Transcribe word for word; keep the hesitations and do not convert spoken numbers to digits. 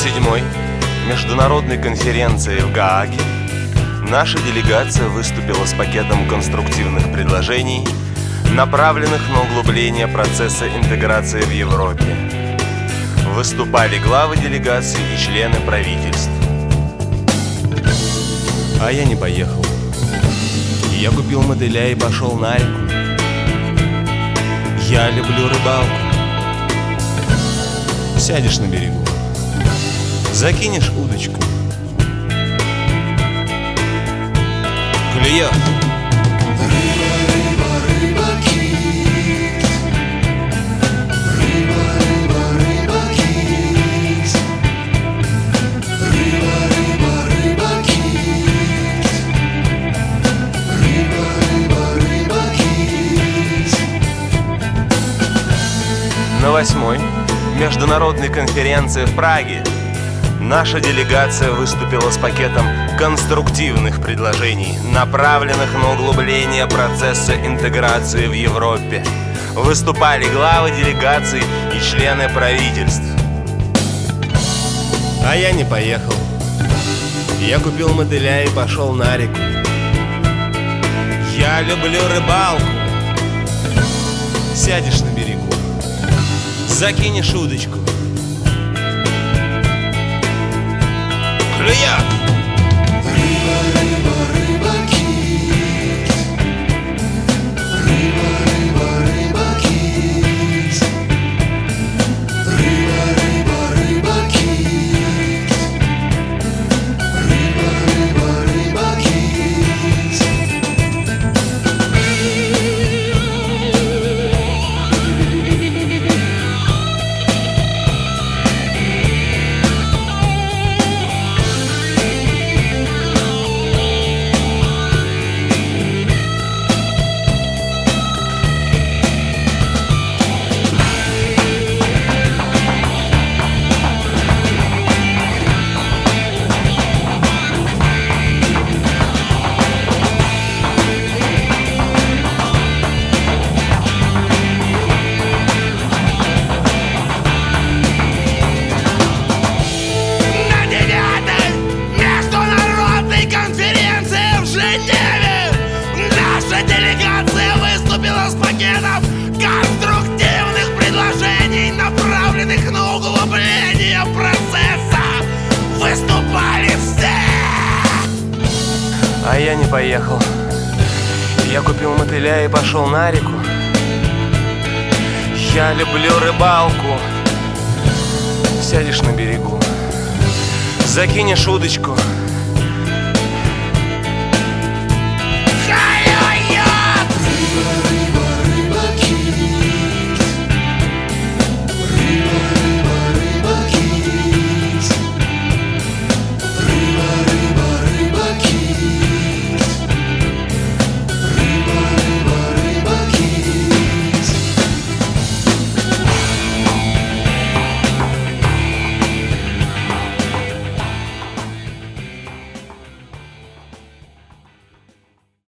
седьмой международной конференции в Гааге наша делегация выступила с пакетом конструктивных предложений, направленных на углубление процесса интеграции в Европе. Выступали главы делегаций и члены правительств. А я не поехал. Я купил мотыля и пошел на реку. Я люблю рыбалку. Сядешь на берегу, закинешь удочку. Клюет. Рыба, рыба, рыба, кит. Рыба, рыба, рыба, кит. Рыба, рыба, рыба, кит. Рыба, рыба, рыба, кит. На восьмой международной конференции в Праге наша делегация выступила с пакетом конструктивных предложений, направленных на углубление процесса интеграции в Европе. Выступали главы делегаций и члены правительств. А я не поехал. Я купил мотыля и пошел на реку. Я люблю рыбалку. Сядешь на берегу, закинешь удочку. Клюет. Рыба, рыба, рыба, кит. Рыба, рыба, рыба, кит. Рыба, рыба, рыба, кит. Рыба, рыба, рыба, кит. Выступила с пакетом конструктивных предложений, направленных на углубление процесса. Выступали все. А я не поехал. Я купил мотыля и пошел на реку. Я люблю рыбалку. Сядешь на берегу, закинешь удочку.